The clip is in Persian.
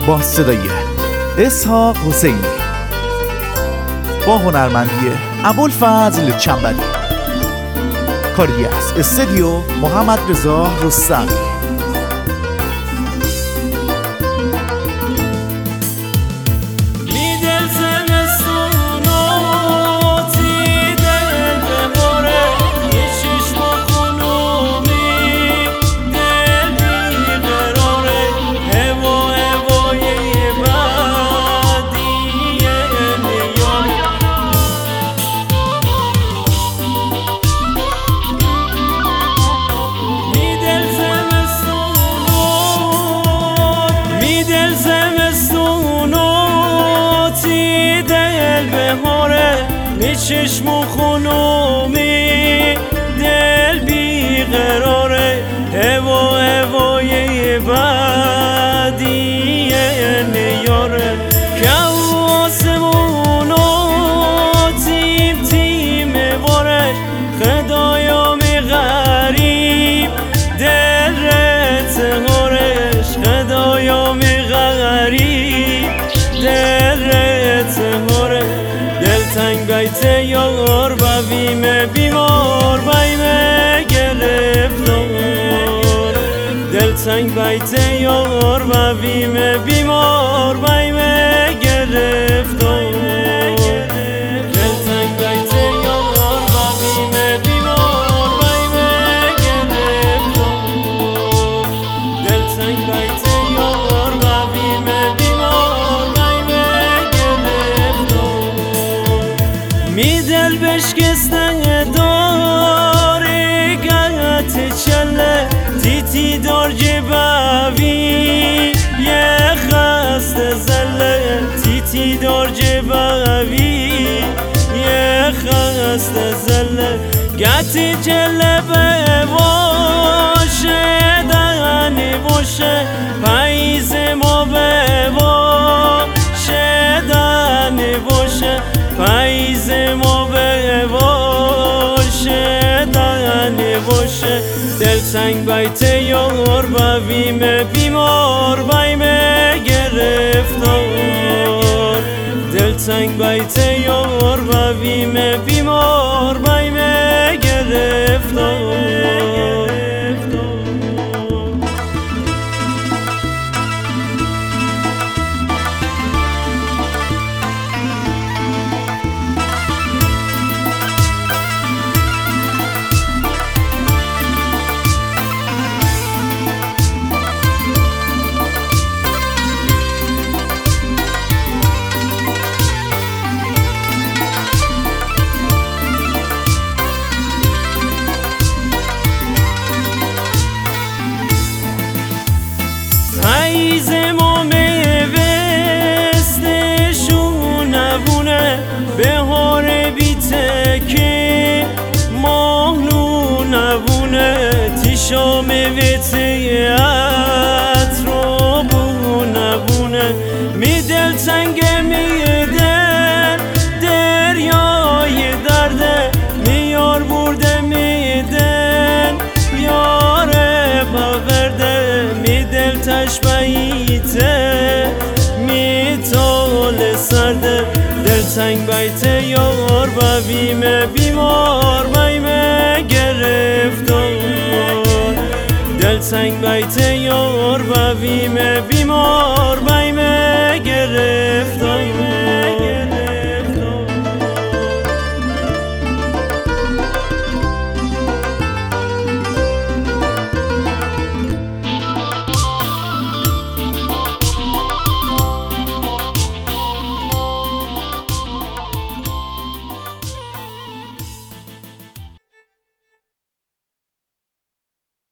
با صدای اسحاق حسینی، با هنرمندی ابوالفضل چنبری، کاری از استودیو محمد رضا رستمی. چشم و خونومی دل بیقراره، هوای بعدیه نیاره که آسمونو تیم تیم باره، خدایامی غریب دل رت هارش، خدایامی غریب دل رت هاره. دلتنگ بیت یار بویم بیمار بیم گرفتار، دلتنگ بیت یار بویم بیمار بیم گرفتار، دلتنگ بیت یار بویم بیمار بیم گرفتار، دلتنگ بیت یار بویم بیمار بیم گرفتار. می دل بشکسته داری گلت چله، تیتی دار جبوی یه خسته زله، تیتی دار جبوی یه خسته زله، گتی جله باشه دهنی باشه، پاییز ما باشه دهنی باشه، پاییز ما باشه دهنی باشه. دلتنگ بیت یار بویم بیمار بیم گرفتار، دلتنگ بیت یار بویم بیمار بیم گرفتار. پاییز ما میوسته شونبونه، بهار بیته که ماه نونبونه، تیشا میوته اطرابونه بونه، می دلتنگ میده دریای درده، میار برده میدن یاره باورده، می دل تشبیته می تال سرده. دلتنگ بیت یار بویم بیمار بیم گرفتار، دلتنگ بیت یار بویم بیمار بیم گرفتار.